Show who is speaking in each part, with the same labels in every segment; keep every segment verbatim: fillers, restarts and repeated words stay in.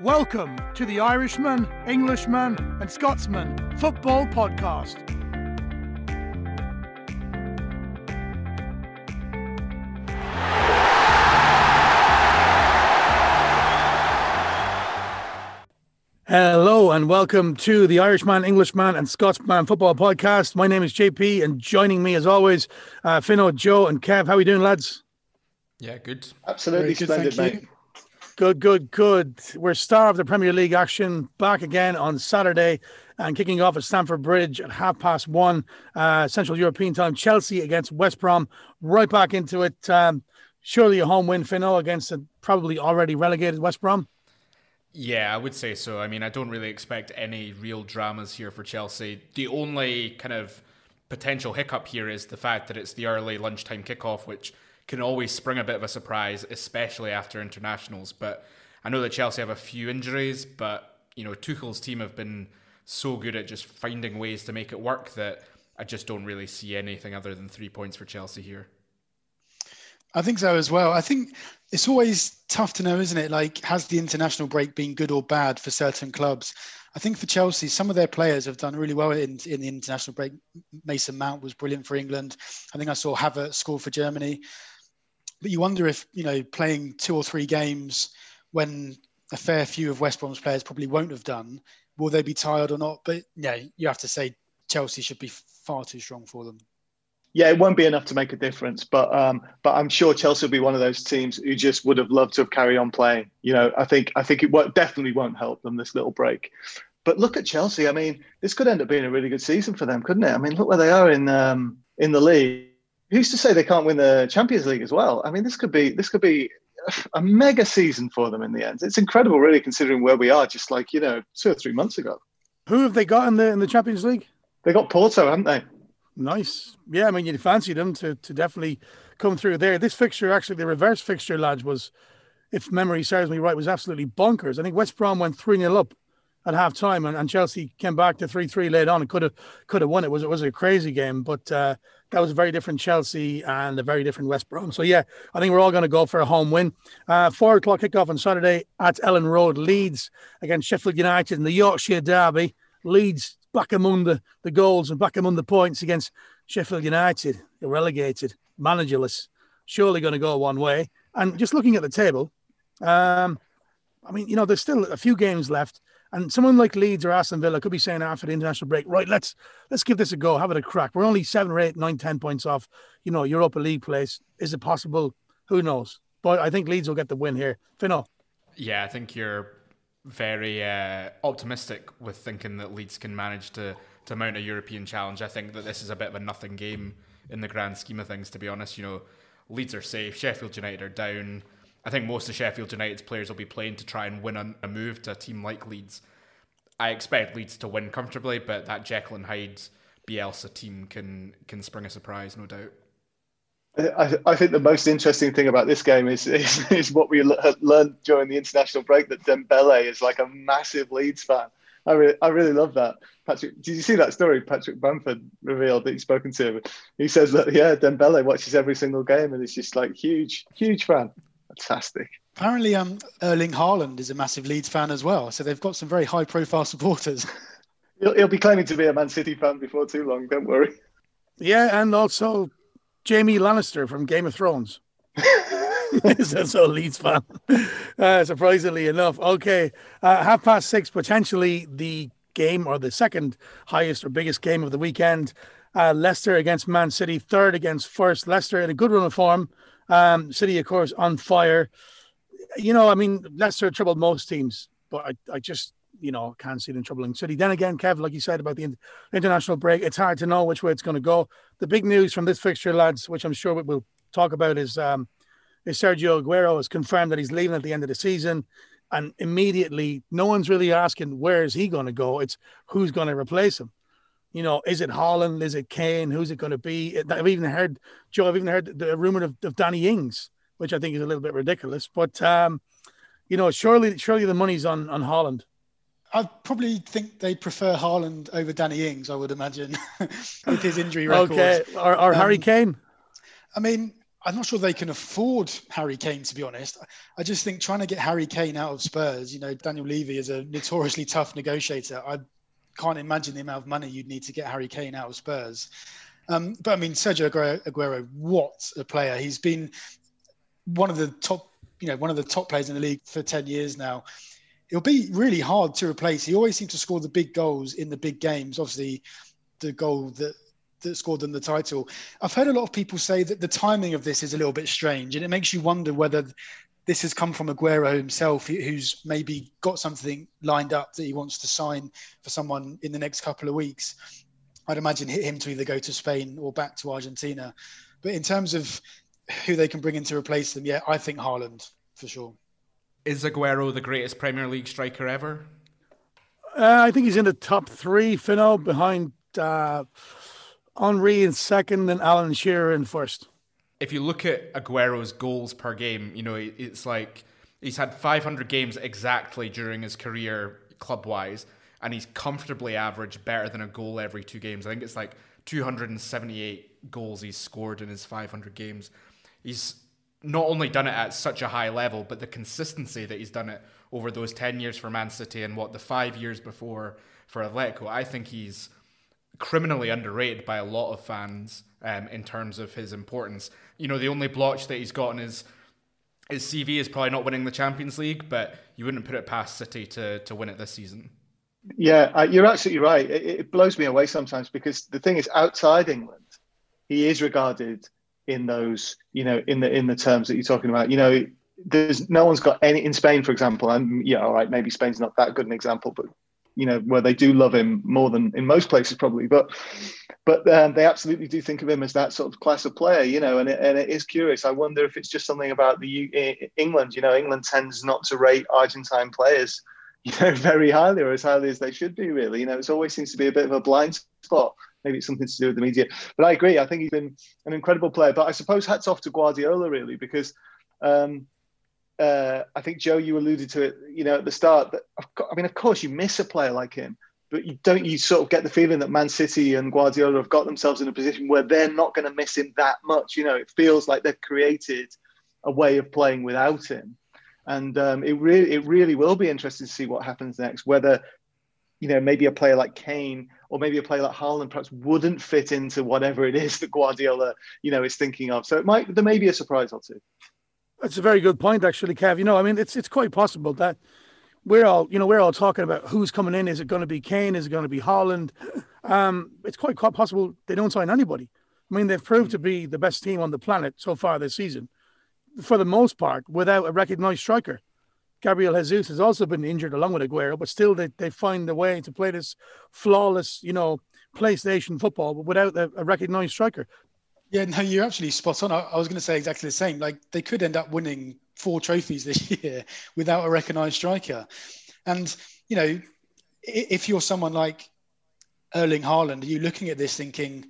Speaker 1: Welcome to the Irishman, Englishman and Scotsman Football Podcast. Hello and welcome to the Irishman, Englishman and Scotsman Football Podcast. My name is J P and joining me as always, uh, Finno, Joe and Kev. How are we doing, lads?
Speaker 2: Yeah, good.
Speaker 3: Absolutely
Speaker 1: good,
Speaker 3: splendid, mate.
Speaker 1: Good, good, good. We're star of the Premier League action back again on Saturday and kicking off at Stamford Bridge at half past one, uh, Central European time. Chelsea against West Brom. Right back into it. Um, surely a home win, Finno, against a probably already relegated West Brom.
Speaker 2: Yeah, I would say so. I mean, I don't really expect any real dramas here for Chelsea. The only kind of potential hiccup here is the fact that it's the early lunchtime kickoff, which can always spring a bit of a surprise, especially after internationals. But I know that Chelsea have a few injuries, but, you know, Tuchel's team have been so good at just finding ways to make it work that I just don't really see anything other than three points for Chelsea here.
Speaker 4: I think so as well. I think it's always tough to know, isn't it? Like, has the international break been good or bad for certain clubs? I think for Chelsea, some of their players have done really well in, in the international break. Mason Mount was brilliant for England. I think I saw Havertz score for Germany. But you wonder if, you know, playing two or three games when a fair few of West Brom's players probably won't have done, will they be tired or not? But yeah, you have to say Chelsea should be far too strong for them.
Speaker 3: Yeah, it won't be enough to make a difference, but um, but I'm sure Chelsea will be one of those teams who just would have loved to have carried on playing. You know, I think I think it won't, definitely won't help them, this little break. But look at Chelsea. I mean, this could end up being a really good season for them, couldn't it? I mean, look where they are in um, in the league. Who's to say they can't win the Champions League as well? I mean, this could be this could be a mega season for them in the end. It's incredible, really, considering where we are just like, you know, two or three months ago.
Speaker 1: Who have they got in the in the Champions League?
Speaker 3: They got Porto, haven't they?
Speaker 1: Nice. Yeah, I mean, you'd fancy them to, to definitely come through there. This fixture, actually, the reverse fixture, lads, was, if memory serves me right, was absolutely bonkers. I think West Brom went three nil up at half time and, and Chelsea came back to three three late on and could have could have won. It was, it was a crazy game, but uh, that was a very different Chelsea and a very different West Brom. So, yeah, I think we're all going to go for a home win. Uh, four o'clock kickoff on Saturday at Ellen Road. Leeds against Sheffield United in the Yorkshire Derby. Leeds back among the, the goals and back among the points against Sheffield United. They're relegated, managerless, surely going to go one way. And just looking at the table, um, I mean, you know, there's still a few games left. And someone like Leeds or Aston Villa could be saying after the international break, right, let's let's give this a go, have it a crack. We're only seven or eight, nine, ten points off, you know, Europa League place. Is it possible? Who knows? But I think Leeds will get the win here. Finno?
Speaker 2: Yeah, I think you're very uh, optimistic with thinking that Leeds can manage to, to mount a European challenge. I think that this is a bit of a nothing game in the grand scheme of things, to be honest. You know, Leeds are safe, Sheffield United are down. I think most of Sheffield United's players will be playing to try and win a, a move to a team like Leeds. I expect Leeds to win comfortably, but that Jekyll and Hyde Bielsa team can can spring a surprise, no doubt.
Speaker 3: I, I think the most interesting thing about this game is is, is what we le- learned during the international break, that Dembele is like a massive Leeds fan. I really, I really love that. Patrick, did you see that story? Patrick Bamford revealed that he's spoken to him. He says that, yeah, Dembele watches every single game and is just like huge, huge fan. Fantastic.
Speaker 4: Apparently, um, Erling Haaland is a massive Leeds fan as well. So they've got some very high-profile supporters.
Speaker 3: He'll, he'll be claiming to be a Man City fan before too long. Don't worry.
Speaker 1: Yeah, and also Jamie Lannister from Game of Thrones. Is also a Leeds fan, uh, surprisingly enough. Okay, uh, half past six, potentially the game or the second highest or biggest game of the weekend. Uh, Leicester against Man City, third against first. Leicester in a good run of form. Um, City, of course, on fire. You know, I mean, Leicester troubled most teams, but I, I just, you know, can't see them troubling City. Then again, Kev, like you said about the international break, it's hard to know which way it's going to go. The big news from this fixture, lads, which I'm sure we'll talk about, is um, is Sergio Aguero has confirmed that he's leaving at the end of the season. And immediately, no one's really asking where is he going to go. It's who's going to replace him. You know, is it Haaland? Is it Kane? Who's it going to be? I've even heard, Joe, I've even heard the rumor of, of Danny Ings, which I think is a little bit ridiculous. But, um, you know, surely surely the money's on, on Haaland.
Speaker 4: I probably think they'd prefer Haaland over Danny Ings, I would imagine, with his injury record.
Speaker 1: Okay, or, or um, Harry Kane.
Speaker 4: I mean, I'm not sure they can afford Harry Kane, to be honest. I just think trying to get Harry Kane out of Spurs, you know, Daniel Levy is a notoriously tough negotiator. I can't imagine the amount of money you'd need to get Harry Kane out of Spurs. Um, but I mean, Sergio Aguero, Aguero, what a player. He's been one of the top, you know, one of the top players in the league for ten years now. It'll be really hard to replace. He always seems to score the big goals in the big games. Obviously, the goal that that scored them the title. I've heard a lot of people say that the timing of this is a little bit strange, and it makes you wonder whether this has come from Aguero himself, who's maybe got something lined up that he wants to sign for someone in the next couple of weeks. I'd imagine hit him to either go to Spain or back to Argentina. But in terms of who they can bring in to replace them, yeah, I think Haaland for sure.
Speaker 2: Is Aguero the greatest Premier League striker ever?
Speaker 1: Uh, I think he's in the top three, Finno, behind uh, Henry in second and Alan Shearer in first.
Speaker 2: If you look at Aguero's goals per game, you know, it's like he's had five hundred games exactly during his career club-wise, and he's comfortably averaged better than a goal every two games. I think it's like two hundred seventy-eight goals he's scored in his five hundred games. He's not only done it at such a high level, but the consistency that he's done it over those ten years for Man City and what the five years before for Atletico, I think he's criminally underrated by a lot of fans um, in terms of his importance. You know, the only blotch that he's got in his his C V is probably not winning the Champions League, but you wouldn't put it past City to to win it this season.
Speaker 3: Yeah, uh, you're absolutely right. It, it blows me away sometimes because the thing is, outside England, he is regarded in those, you know, in the in the terms that you're talking about. You know, there's no one's got any in Spain, for example. And yeah, all right, maybe Spain's not that good an example, but you know, where they do love him more than in most places probably. But but um, they absolutely do think of him as that sort of class of player. You know, and it, and it is curious. I wonder if it's just something about the U- England. You know, England tends not to rate Argentine players, you know, very highly or as highly as they should be. Really, you know, it always seems to be a bit of a blind spot. Maybe it's something to do with the media. But I agree. I think he's been an incredible player. But I suppose hats off to Guardiola, really, because um, uh, I think, Joe, you alluded to it, you know, at the start. That, I mean, of course, you miss a player like him. But you don't you sort of get the feeling that Man City and Guardiola have got themselves in a position where they're not going to miss him that much. You know, it feels like they've created a way of playing without him. And um, it really it really will be interesting to see what happens next, whether, you know, maybe a player like Kane or maybe a player like Haaland perhaps wouldn't fit into whatever it is that Guardiola, you know, is thinking of. So it might there may be a surprise or two.
Speaker 1: That's a very good point, actually, Kev. You know, I mean, it's it's quite possible that we're all, you know, we're all talking about who's coming in. Is it going to be Kane? Is it going to be Haaland? Um, it's quite, quite possible they don't sign anybody. I mean, they've proved to be the best team on the planet so far this season, for the most part, without a recognised striker. Gabriel Jesus has also been injured along with Aguero, but still they, they find a way to play this flawless, you know, PlayStation football, but without a, a recognised striker.
Speaker 4: Yeah, no, you're actually spot on. I, I was going to say exactly the same. Like, they could end up winning four trophies this year without a recognised striker. And, you know, if you're someone like Erling Haaland, are you looking at this thinking,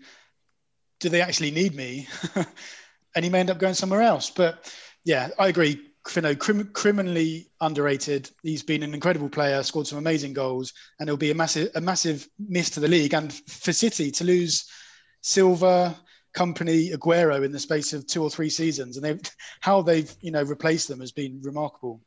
Speaker 4: do they actually need me? And he may end up going somewhere else. But yeah, I agree. Finno, crim- criminally underrated. He's been an incredible player, scored some amazing goals, and it'll be a massive, a massive miss to the league. And for City to lose Silva, Company, Aguero in the space of two or three seasons, and they've, how they've, you know, replaced them has been remarkable.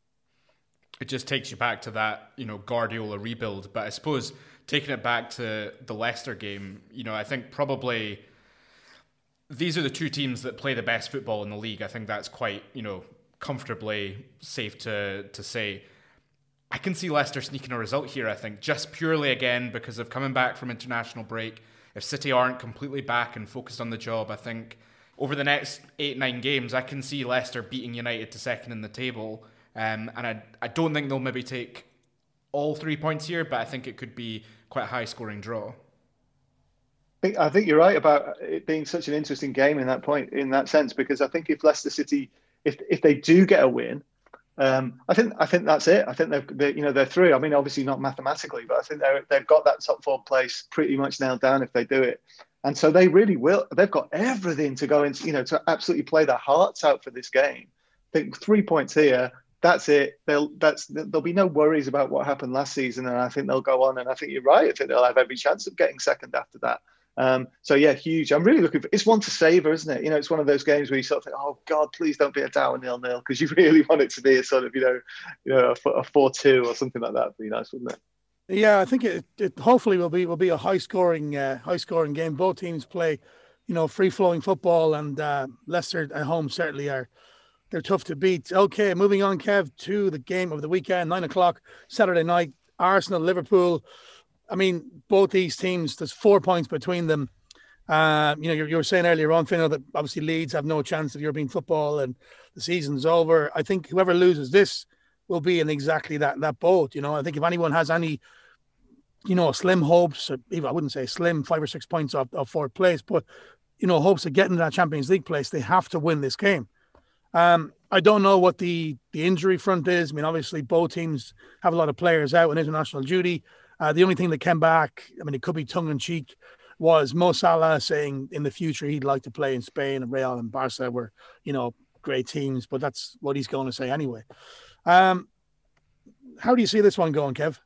Speaker 2: It just takes you back to that, you know, Guardiola rebuild. But I suppose taking it back to the Leicester game, you know, I think probably these are the two teams that play the best football in the league. I think that's quite, you know, comfortably safe to to say. I can see Leicester sneaking a result here, I think, just purely, again, because of coming back from international break. If City aren't completely back and focused on the job, I think over the next eight, nine games, I can see Leicester beating United to second in the table. Um, and I, I don't think they'll maybe take all three points here, but I think it could be quite a high-scoring draw.
Speaker 3: I think, I think you're right about it being such an interesting game in that point, in that sense, because I think if Leicester City, if if they do get a win, um, I think I think that's it. I think they're, they're you know they're through. I mean, obviously not mathematically, but I think they're they've got that top four place pretty much nailed down if they do it. And so they really will. They've got everything to go into, you know, to absolutely play their hearts out for this game. I think three points here. That's it. They'll that's there'll be no worries about what happened last season, and I think they'll go on. And I think you're right. I think they'll have every chance of getting second after that. Um, so yeah, huge. I'm really looking for. It's one to savor, isn't it? You know, it's one of those games where you sort of think, oh God, please don't be a Dower nil nil, because you really want it to be a sort of, you know, you know, a four two or something like that. Would be nice, wouldn't it?
Speaker 1: Yeah, I think it, it hopefully will be will be a high scoring uh, high scoring game. Both teams play, you know, free flowing football, and uh, Leicester at home certainly are. They're tough to beat. Okay, moving on, Kev, to the game of the weekend, nine o'clock Saturday night, Arsenal, Liverpool. I mean, both these teams, there's four points between them. Uh, you know, you, you were saying earlier on, Finno, that obviously Leeds have no chance of European football and the season's over. I think whoever loses this will be in exactly that that boat. You know, I think if anyone has any, you know, slim hopes, or even I wouldn't say slim, five or six points off, off fourth place, but, you know, hopes of getting to that Champions League place, they have to win this game. Um, I don't know what the, the injury front is. I mean, obviously both teams have a lot of players out on international duty. Uh, the only thing that came back, I mean, it could be tongue-in-cheek, was Mo Salah saying in the future he'd like to play in Spain, and Real and Barca were, you know, great teams, but that's what he's going to say anyway. Um, how do you see this one going, Kev?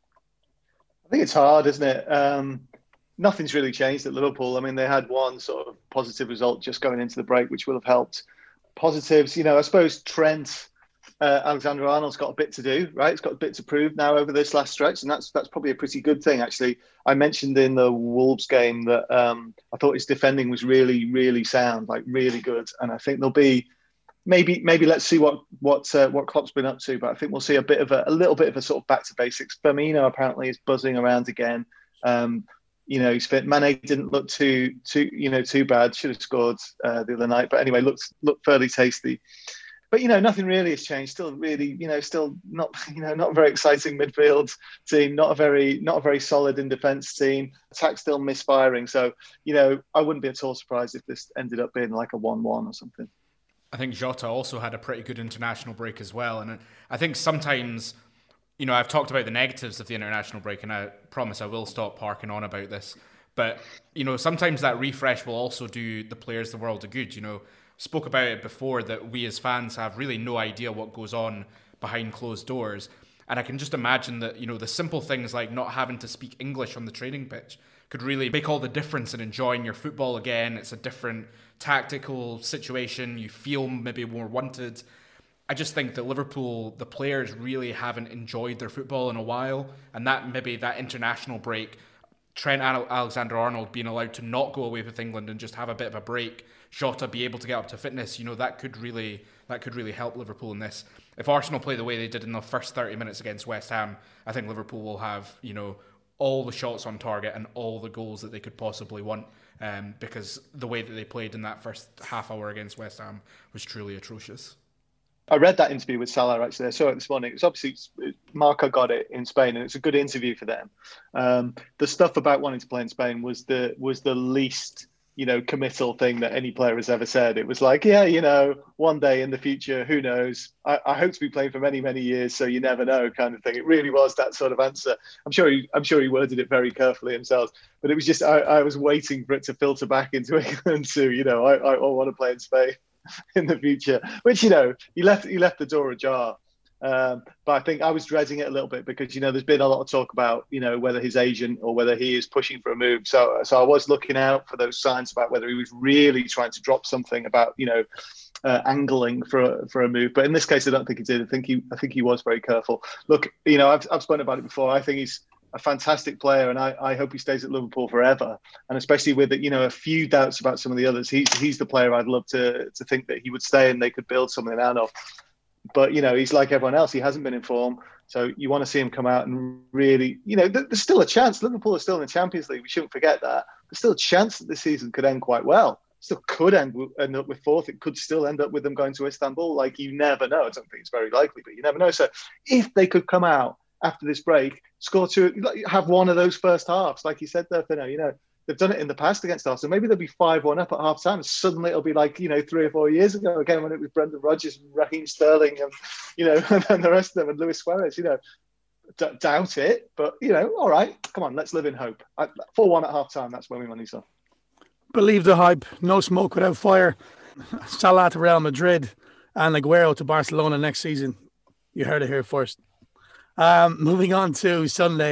Speaker 3: I think it's hard, isn't it? Um, nothing's really changed at Liverpool. I mean, they had one sort of positive result just going into the break, which will have helped. Positives, you know, I suppose Trent uh, Alexander-Arnold's got a bit to do, right? He's got a bit to prove now over this last stretch, and that's that's probably a pretty good thing, actually. I mentioned in the Wolves game that um, I thought his defending was really, really sound, like really good, and I think there'll be maybe maybe let's see what what uh, what Klopp's been up to, but I think we'll see a bit of a, a little bit of a sort of back to basics. Firmino apparently is buzzing around again. Um, You know, he's fit. Mane didn't look too, too, you know, too bad. Should have scored uh, the other night, but anyway, looked looked fairly tasty. But you know, nothing really has changed. Still, really, you know, still not, you know, not a very exciting midfield team. Not a very, not a very solid in defence team. Attack still misfiring. So, you know, I wouldn't be at all surprised if this ended up being like a one-one or something.
Speaker 2: I think Jota also had a pretty good international break as well, and I think sometimes. You know, I've talked about the negatives of the international break, and I promise I will stop harking on about this. But, you know, sometimes that refresh will also do the players the world of good. You know, spoke about it before that we as fans have really no idea what goes on behind closed doors. And I can just imagine that, you know, the simple things like not having to speak English on the training pitch could really make all the difference in enjoying your football again. It's a different tactical situation. You feel maybe more wanted. I just think that Liverpool, the players really haven't enjoyed their football in a while, and that maybe that international break, Trent Alexander-Arnold being allowed to not go away with England and just have a bit of a break, Jota be able to get up to fitness, you know, that could really that could really help Liverpool in this. If Arsenal play the way they did in the first thirty minutes against West Ham, I think Liverpool will have, you know, all the shots on target and all the goals that they could possibly want, um, because the way that they played in that first half hour against West Ham was truly atrocious.
Speaker 3: I read that interview with Salah, actually. I saw it this morning. It's obviously, Marca got it in Spain, and it's a good interview for them. Um, the stuff about wanting to play in Spain was the was the least, you know, committal thing that any player has ever said. It was like, yeah, you know, one day in the future, who knows? I, I hope to be playing for many, many years, so you never know, kind of thing. It really was that sort of answer. I'm sure he, I'm sure he worded it very carefully himself, but it was just, I, I was waiting for it to filter back into England too. You know, I, I, I want to play in Spain in the future, which, you know, he left he left the door ajar. Um, but I think I was dreading it a little bit because, you know, there's been a lot of talk about, you know, whether his agent or whether he is pushing for a move. So so I was looking out for those signs about whether he was really trying to drop something about, you know, uh, angling for a, for a move. But in this case, I don't think he did. I think he I think he was very careful. Look, you know, I've I've spoken about it before. I think he's a fantastic player, and I, I hope he stays at Liverpool forever. And especially with, you know, a few doubts about some of the others, he's he's the player I'd love to to think that he would stay and they could build something out of. But, you know, he's like everyone else. He hasn't been in form. So you want to see him come out and really, you know, there's still a chance. Liverpool are still in the Champions League. We shouldn't forget that. There's still a chance that this season could end quite well. Still could end, end up with fourth. It could still end up with them going to Istanbul. Like, you never know. I don't think it's very likely, but you never know. So if they could come out after this break, score two, have one of those first halves, like you said there, Finno, you know, they've done it in the past against Arsenal. Maybe they'll be five one up at half time. Suddenly it'll be like, you know, three or four years ago again when it was Brendan Rodgers and Raheem Sterling and, you know, and the rest of them and Luis Suarez, you know. D- doubt it, but, you know, all right, come on, let's live in hope. four one at half time, that's where we money's on.
Speaker 1: Believe the hype. No smoke without fire. Salah to Real Madrid and Aguero to Barcelona next season. You heard it here first. Um, moving on to Sunday,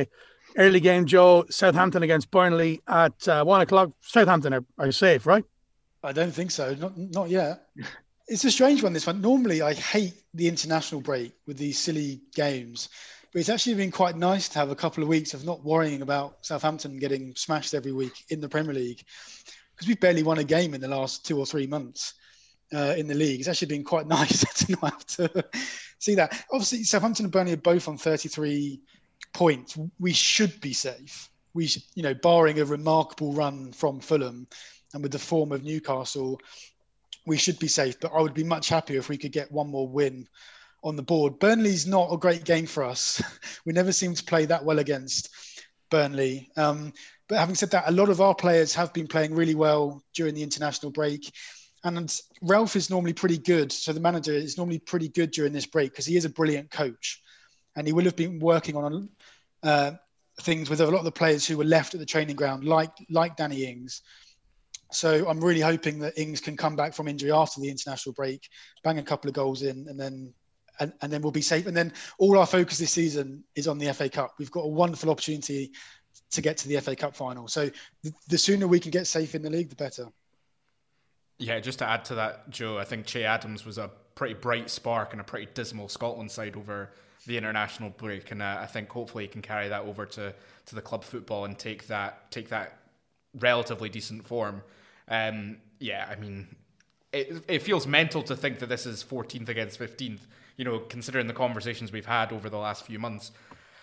Speaker 1: Early game, Joe, Southampton against Burnley at uh, one o'clock. Southampton are, are safe, right?
Speaker 4: I don't think so. Not not yet. It's a strange one, this one. Normally, I hate the international break with these silly games. But it's actually been quite nice to have a couple of weeks of not worrying about Southampton getting smashed every week in the Premier League. Because we've barely won a game in the last two or three months uh, in the league. It's actually been quite nice to not have to see that. Obviously, Southampton and Burnley are both on thirty-three points. We should be safe. We should, you know, barring a remarkable run from Fulham and with the form of Newcastle, we should be safe. But I would be much happier if we could get one more win on the board. Burnley's not a great game for us. We never seem to play that well against Burnley. Um, but having said that, a lot of our players have been playing really well during the international break. And Ralph is normally pretty good. So the manager is normally pretty good during this break because he is a brilliant coach. And he will have been working on uh, things with a lot of the players who were left at the training ground, like like Danny Ings. So I'm really hoping that Ings can come back from injury after the international break, bang a couple of goals in, and then And, and then we'll be safe. And then all our focus this season is on the F A Cup. We've got a wonderful opportunity to get to the F A Cup final. So the, the sooner we can get safe in the league, the better.
Speaker 2: Yeah, just to add to that, Joe, I think Che Adams was a pretty bright spark and a pretty dismal Scotland side over the international break. And uh, I think hopefully he can carry that over to, to the club football and take that take that relatively decent form. Um, yeah, I mean, it, it feels mental to think that this is fourteenth against fifteenth. You know, considering the conversations we've had over the last few months,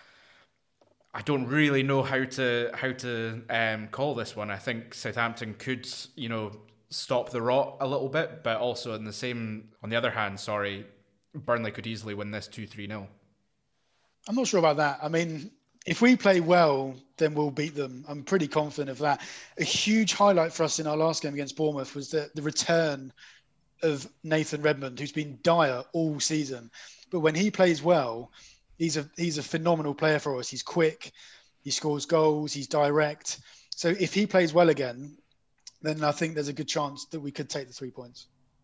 Speaker 2: I don't really know how to how to um, call this one. I think Southampton could, you know, stop the rot a little bit, but also in the same, on the other hand, sorry, Burnley could easily win this two three nil.
Speaker 4: I'm not sure about that. I mean, if we play well, then we'll beat them. I'm pretty confident of that. A huge highlight for us in our last game against Bournemouth was the, the return of Nathan Redmond, who's been dire all season. But when he plays well, he's a he's a phenomenal player for us. He's quick, he scores goals, he's direct. So if he plays well again, then I think there's a good chance that we could take the three points.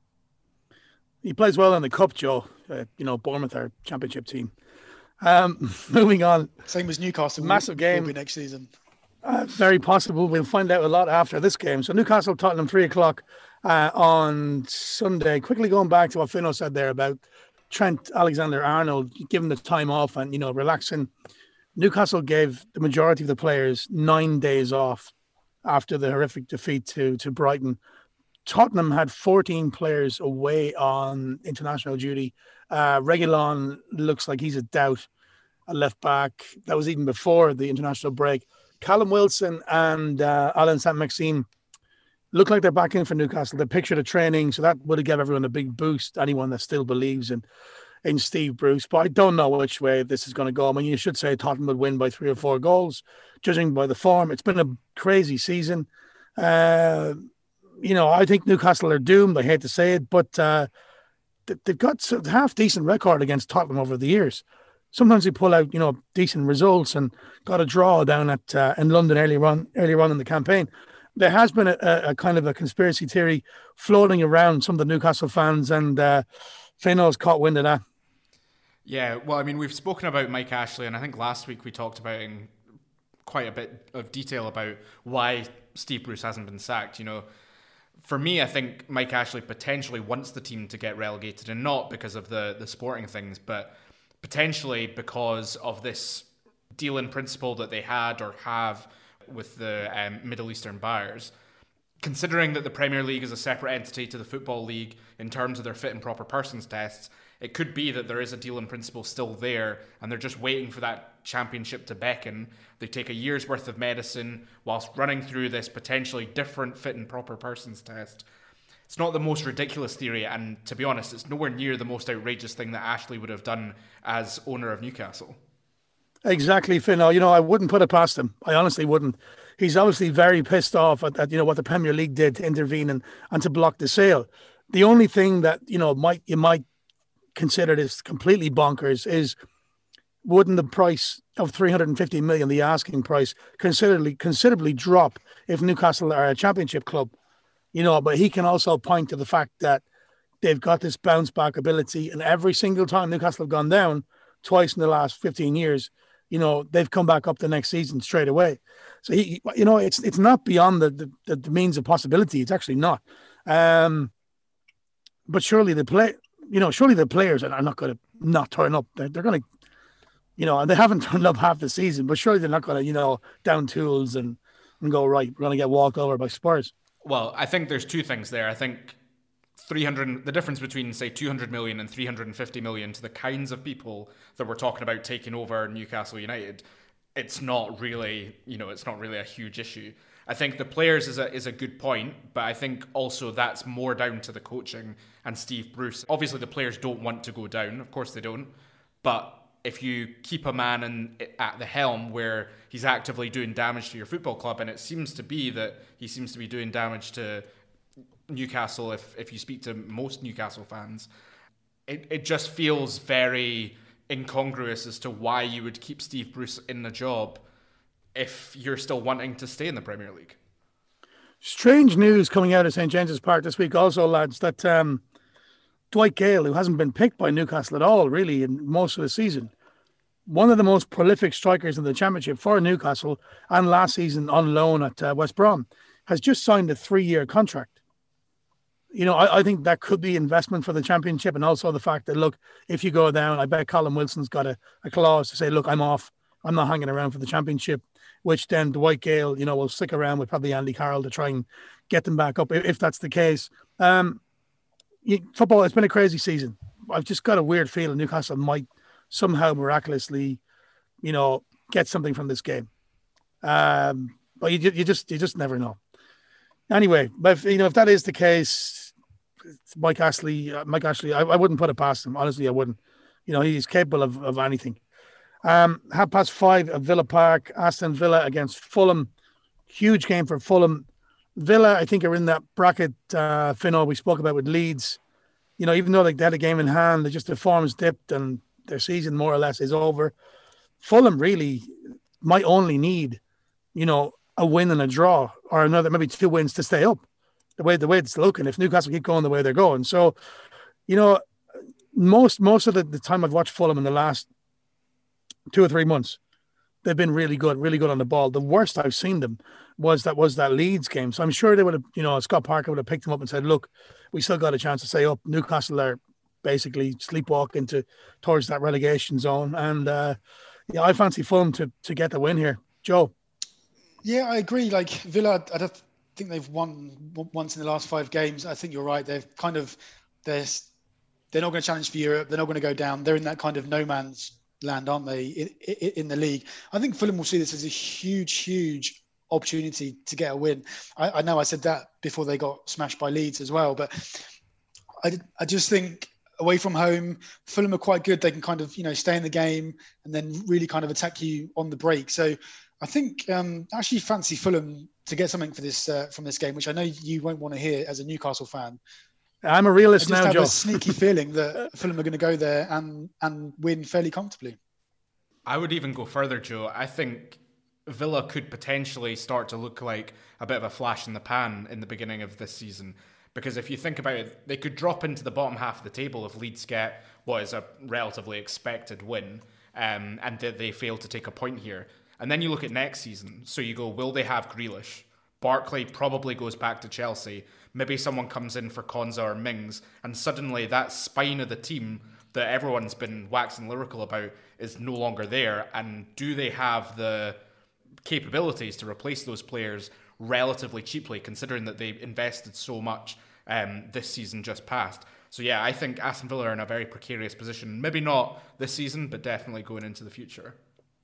Speaker 1: He plays well in the Cup, Joe. Uh, you know, Bournemouth, our championship team. Um, moving on.
Speaker 4: Same as Newcastle.
Speaker 1: Massive game.
Speaker 4: Will be next season.
Speaker 1: Uh, very possible. We'll find out a lot after this game. So Newcastle, Tottenham, three o'clock uh, on Sunday. Quickly going back to what Finno said there about Trent Alexander-Arnold given the time off and, you know, relaxing. Newcastle gave the majority of the players nine days off after the horrific defeat to, to Brighton. Tottenham had fourteen players away on international duty. Uh, Reguilon looks like he's a doubt, a left back. That was even before the international break. Callum Wilson and uh, Alan Saint-Maxime look like they're back in for Newcastle. They pictured a training, so that would have given everyone a big boost, anyone that still believes in, in Steve Bruce. But I don't know which way this is going to go. I mean, you should say Tottenham would win by three or four goals, judging by the form. It's been a crazy season. Uh, you know, I think Newcastle are doomed. I hate to say it, but uh, they've got a half-decent record against Tottenham over the years. Sometimes they pull out, you know, decent results and got a draw down at uh, in London earlier on, earlier on in the campaign. There has been a, a kind of a conspiracy theory floating around some of the Newcastle fans, and uh, Finno's caught wind of that.
Speaker 2: Yeah, well, I mean, we've spoken about Mike Ashley, and I think last week we talked about in quite a bit of detail about why Steve Bruce hasn't been sacked. You know, for me, I think Mike Ashley potentially wants the team to get relegated, and not because of the, the sporting things, but potentially because of this deal in principle that they had or have with the um, Middle Eastern buyers. Considering that the Premier League is a separate entity to the Football League in terms of their fit and proper persons tests, it could be that there is a deal in principle still there and they're just waiting for that championship to beckon. They take a year's worth of medicine whilst running through this potentially different fit and proper persons test. It's not the most ridiculous theory, and to be honest, it's nowhere near the most outrageous thing that Ashley would have done as owner of Newcastle.
Speaker 1: Exactly, Finno. You know, I wouldn't put it past him. I honestly wouldn't. He's obviously very pissed off at, at you know what the Premier League did to intervene and, and to block the sale. The only thing that you know might you might consider this completely bonkers is wouldn't the price of three hundred fifty million, the asking price, considerably considerably drop if Newcastle are a championship club? You know, but he can also point to the fact that they've got this bounce back ability, and every single time Newcastle have gone down, twice in the last fifteen years, you know, they've come back up the next season straight away. So, he, you know, it's it's not beyond the, the, the means of possibility. It's actually not. Um, but surely the play, you know, surely the players are not going to not turn up. They're, they're going to, you know, and they haven't turned up half the season, but surely they're not going to, you know, down tools and, and go, right, we're going to get walked over by Spurs.
Speaker 2: Well, I think there's two things there. I think three hundred, the difference between, say, two hundred million and three hundred fifty million to the kinds of people that we're talking about taking over Newcastle United, it's not really, you know, it's not really a huge issue. I think the players is a is a good point, but I think also that's more down to the coaching and Steve Bruce. Obviously, the players don't want to go down. Of course they don't. But if you keep a man in, at the helm where he's actively doing damage to your football club, and it seems to be that he seems to be doing damage to Newcastle, if, if you speak to most Newcastle fans, it, it just feels very incongruous as to why you would keep Steve Bruce in the job if you're still wanting to stay in the Premier League.
Speaker 1: Strange news coming out of St James's Park this week also, lads, that um, Dwight Gale, who hasn't been picked by Newcastle at all, really, in most of the season, one of the most prolific strikers in the Championship for Newcastle and last season on loan at uh, West Brom, has just signed a three-year contract. You know, I, I think that could be investment for the Championship, and also the fact that, look, if you go down, I bet Colin Wilson's got a, a clause to say, look, I'm off. I'm not hanging around for the Championship, which then Dwight Gale, you know, will stick around with probably Andy Carroll to try and get them back up, if, if that's the case. Um, you, football, it's been a crazy season. I've just got a weird feeling Newcastle might somehow miraculously, you know, get something from this game. Um, but you, you just you just never know. Anyway, but if, you know, if that is the case, Mike Ashley, uh, Mike Ashley, I, I wouldn't put it past him. Honestly, I wouldn't. You know, he's capable of, of anything. Um, half past five at Villa Park, Aston Villa against Fulham. Huge game for Fulham. Villa, I think, are in that bracket, uh, Finno, we spoke about with Leeds. You know, even though they had a game in hand, they just the form's dipped and their season more or less is over. Fulham really might only need, you know, a win and a draw, or another, maybe two wins to stay up. The way the way it's looking, if Newcastle keep going the way they're going. So, you know, most most of the, the time I've watched Fulham in the last two or three months, they've been really good, really good on the ball. The worst I've seen them was that was that Leeds game. So I'm sure they would have, you know, Scott Parker would have picked them up and said, look, we still got a chance to stay up. Newcastle are basically sleepwalking to towards that relegation zone. And uh, yeah, I fancy Fulham to to get the win here. Joe?
Speaker 4: Yeah, I agree. Like Villa, I don't think they've won once in the last five games. I think you're right. They've kind of, they're, they're not going to challenge for Europe. They're not going to go down. They're in that kind of no man's land, aren't they, in, in, in the league? I think Fulham will see this as a huge, huge opportunity to get a win. I, I know I said that before they got smashed by Leeds as well, but I, I just think away from home, Fulham are quite good. They can kind of, you know, stay in the game and then really kind of attack you on the break. So I think um, actually fancy Fulham to get something for this uh, from this game, which I know you won't want to hear as a Newcastle fan.
Speaker 1: I'm a realist now, Joe.
Speaker 4: I just have a sneaky feeling that Fulham are going to go there and and win fairly comfortably.
Speaker 2: I would even go further, Joe. I think Villa could potentially start to look like a bit of a flash in the pan in the beginning of this season. Because if you think about it, they could drop into the bottom half of the table if Leeds get what is a relatively expected win, um, and that they fail to take a point here. And then you look at next season. So you go, will they have Grealish? Barkley probably goes back to Chelsea. Maybe someone comes in for Konza or Mings, and suddenly that spine of the team that everyone's been waxing lyrical about is no longer there. And do they have the capabilities to replace those players relatively cheaply, considering that they invested so much um, this season just past? So yeah, I think Aston Villa are in a very precarious position. Maybe not this season, but definitely going into the future.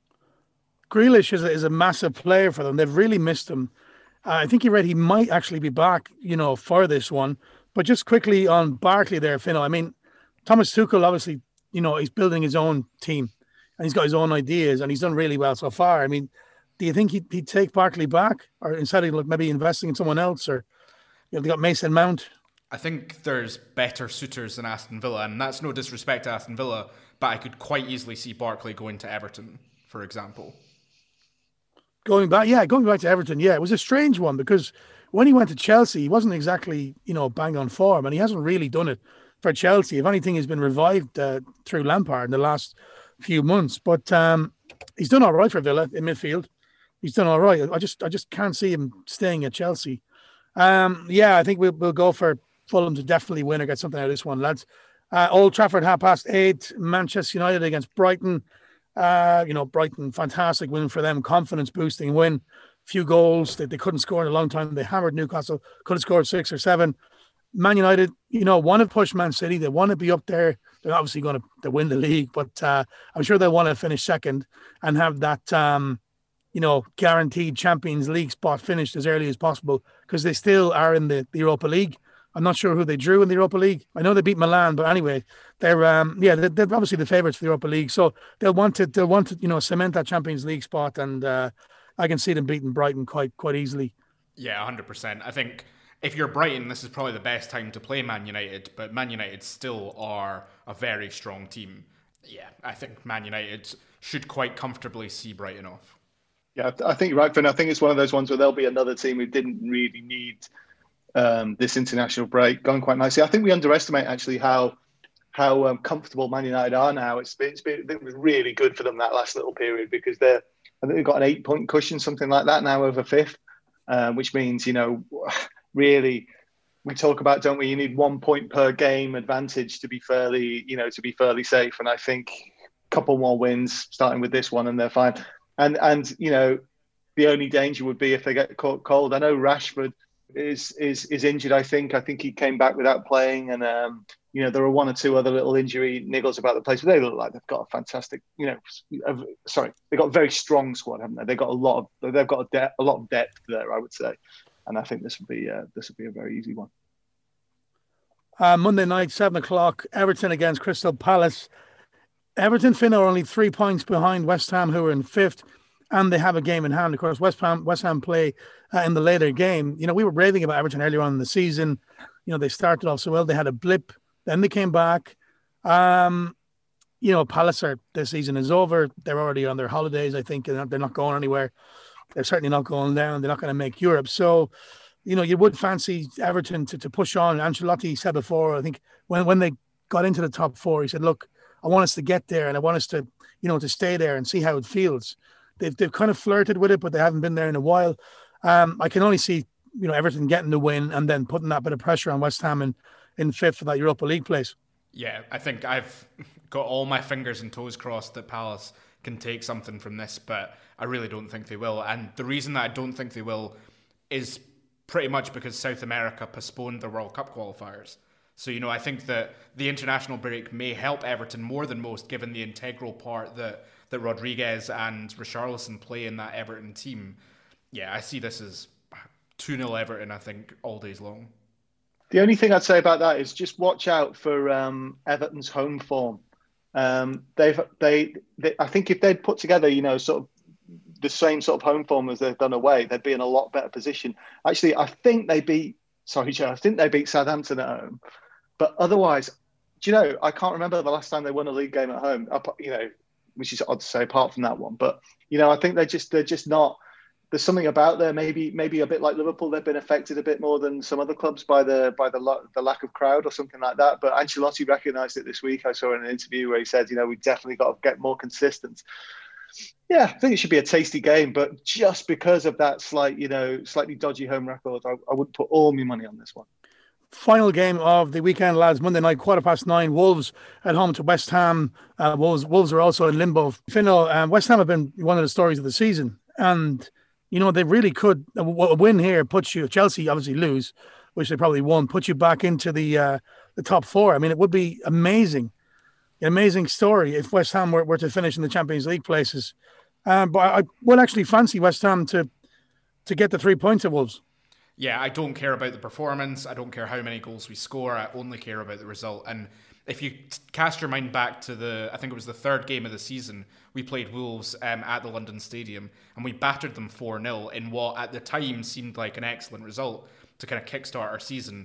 Speaker 1: Grealish is a, is a massive player for them. They've really missed him. Uh, I think you read he might actually be back, you know, for this one. But just quickly on Barkley there, Finno. I mean, Thomas Tuchel, obviously, you know, he's building his own team and he's got his own ideas and he's done really well so far. I mean, do you think he'd, he'd take Barkley back, or instead of like maybe investing in someone else, or, you know, they got Mason Mount?
Speaker 2: I think there's better suitors than Aston Villa, and that's no disrespect to Aston Villa, but I could quite easily see Barkley going to Everton, for example.
Speaker 1: Going back, yeah, going back to Everton, yeah, it was a strange one because when he went to Chelsea, he wasn't exactly, you know, bang on form, and he hasn't really done it for Chelsea. If anything, he's been revived uh, through Lampard in the last few months. But um, he's done all right for Villa in midfield. He's done all right. I just I just can't see him staying at Chelsea. Um, yeah, I think we'll we'll go for Fulham to definitely win or get something out of this one, lads. Uh, Old Trafford, half past eight. Manchester United against Brighton. Uh, you know, Brighton, fantastic win for them. Confidence boosting win. Few goals. They, they couldn't score in a long time. They hammered Newcastle. Could have scored six or seven. Man United, you know, want to push Man City. They want to be up there. They're obviously going to, to win the league, but uh, I'm sure they'll want to finish second and have that, um, you know, guaranteed Champions League spot finished as early as possible because they still are in the, the Europa League. I'm not sure who they drew in the Europa League. I know they beat Milan, but anyway, they're um, yeah, they're, they're obviously the favourites for the Europa League. So they'll want to they'll want to you know cement that Champions League spot, and uh, I can see them beating Brighton quite quite easily.
Speaker 2: Yeah, one hundred percent. I think if you're Brighton, this is probably the best time to play Man United, but Man United still are a very strong team. Yeah, I think Man United should quite comfortably see Brighton off.
Speaker 3: Yeah, I think you're right, Finn. I think it's one of those ones where there'll be another team who didn't really need um, this international break going quite nicely. I think we underestimate actually how how um, comfortable Man United are now. It's been, it's been it was really good for them that last little period because they're I think they've got an eight point cushion, something like that now over fifth, uh, which means you know really we talk about, don't we? You need one point per game advantage to be fairly you know to be fairly safe, and I think a couple more wins starting with this one and they're fine. And and you know, the only danger would be if they get caught cold. I know Rashford is is is injured. I think I think he came back without playing, and um, you know there are one or two other little injury niggles about the place. But they look like they've got a fantastic, you know, sorry, they've got a very strong squad, haven't they? They've got a lot of they've got a, de- a lot of depth there, I would say, and I think this would be uh, this would be a very easy one.
Speaker 1: Uh, Monday night, seven o'clock, Everton against Crystal Palace. Everton, Finn, are only three points behind West Ham, who are in fifth, and they have a game in hand. Of course, West Ham West Ham play uh, in the later game. You know, we were raving about Everton earlier on in the season. You know, they started off so well. They had a blip, then they came back. Um, you know, Palace are, their season is over. They're already on their holidays, I think, and they're not going anywhere. They're certainly not going down. They're not going to make Europe. So, you know, you would fancy Everton to, to push on. Ancelotti said before, I think, when, when they got into the top four, he said, look, I want us to get there and I want us to, you know, to stay there and see how it feels. They've they've kind of flirted with it, but they haven't been there in a while. Um, I can only see, you know, Everton getting the win and then putting that bit of pressure on West Ham in, in fifth for that Europa League place.
Speaker 2: Yeah, I think I've got all my fingers and toes crossed that Palace can take something from this, but I really don't think they will. And the reason that I don't think they will is pretty much because South America postponed the World Cup qualifiers. So, you know, I think that the international break may help Everton more than most, given the integral part that, that Rodriguez and Richarlison play in that Everton team. Yeah, I see this as two nil Everton, I think, all days long.
Speaker 3: The only thing I'd say about that is just watch out for um, Everton's home form. Um, they've, they, they, I think if they'd put together, you know, sort of the same sort of home form as they've done away, they'd be in a lot better position. Actually, I think they beat, sorry, Joe, I think they beat Southampton at home. But otherwise, do you know, I can't remember the last time they won a league game at home, you know, which is odd to say apart from that one. But, you know, I think they're just, they're just not, there's something about there, maybe maybe a bit like Liverpool, they've been affected a bit more than some other clubs by the by the, the lack of crowd or something like that. But Ancelotti recognised it this week. I saw in an interview where he said, you know, we definitely got to get more consistent. Yeah, I think it should be a tasty game, but just because of that slight, you know, slightly dodgy home record, I, I wouldn't put all my money on this one.
Speaker 1: Final game of the weekend, lads. Monday night, quarter past nine. Wolves at home to West Ham. Uh, Wolves, Wolves are also in limbo. Finno, um, West Ham have been one of the stories of the season, and you know they really could. A, a win here puts you. Chelsea obviously lose, which they probably won't. Put you back into the uh, the top four. I mean, it would be amazing, an amazing story if West Ham were, were to finish in the Champions League places. Um, but I would actually fancy West Ham to to get the three points at Wolves.
Speaker 2: Yeah, I don't care about the performance. I don't care how many goals we score. I only care about the result. And if you cast your mind back to the, I think it was the third game of the season, we played Wolves um, at the London Stadium and we battered them four nil in what at the time seemed like an excellent result to kind of kickstart our season.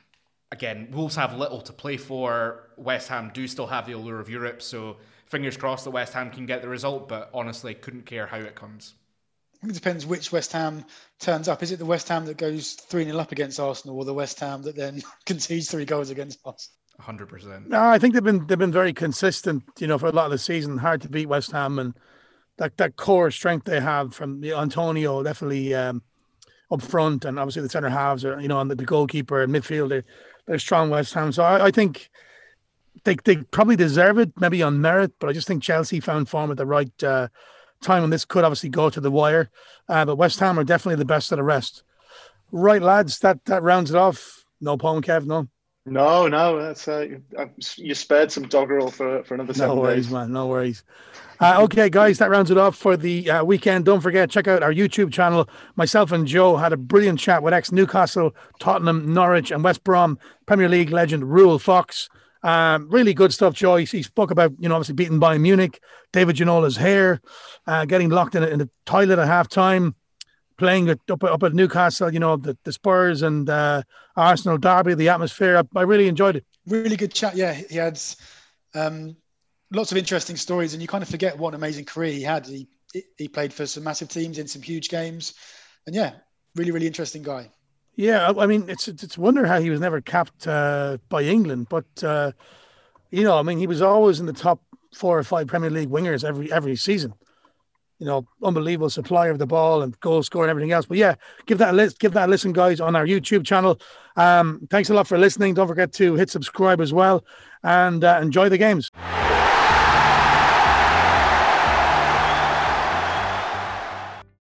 Speaker 2: Again, Wolves have little to play for. West Ham do still have the allure of Europe, so fingers crossed that West Ham can get the result, but honestly, couldn't care how it comes.
Speaker 4: I think it depends which West Ham turns up. Is it the West Ham that goes three nil up against Arsenal or the West Ham that then concedes three goals against us?
Speaker 2: one hundred percent.
Speaker 1: No, I think they've been they've been very consistent, you know, for a lot of the season. Hard to beat West Ham, and that that core strength they have from the Antonio, definitely um, up front, and obviously the centre halves are, you know, and the, the goalkeeper and midfield, they're, they're strong West Ham. So I, I think they they probably deserve it, maybe on merit, but I just think Chelsea found form at the right uh, time, and this could obviously go to the wire. Uh, but West Ham are definitely the best of the rest. Right, lads, that that rounds it off. No poem, Kev, no.
Speaker 3: No, no, that's uh, you spared some doggerel for for another seven
Speaker 1: No worries,
Speaker 3: days.
Speaker 1: man. No worries. Uh, okay, guys, that rounds it off for the uh, weekend. Don't forget, check out our YouTube channel. Myself and Joe had a brilliant chat with ex-Newcastle, Tottenham, Norwich, and West Brom Premier League legend Ruel Fox. Um, really good stuff, Joe. He, he spoke about, you know, obviously beating Bayern Munich, David Ginola's hair, uh, getting locked in, a, in the toilet at half time, playing it up, up at Newcastle, you know, the, the Spurs and uh, Arsenal derby, the atmosphere. I, I really enjoyed it.
Speaker 4: Really good chat. Yeah, he had um, lots of interesting stories, and you kind of forget what an amazing career he had. He he played for some massive teams in some huge games, and yeah, really, really interesting guy.
Speaker 1: Yeah, I mean, it's it's a wonder how he was never capped uh, by England, but uh, you know, I mean, he was always in the top four or five Premier League wingers every every season. You know, unbelievable supplier of the ball and goal scorer and everything else. But yeah, give that a list, give that a listen, guys, on our YouTube channel. Um, thanks a lot for listening. Don't forget to hit subscribe as well, and uh, enjoy the games.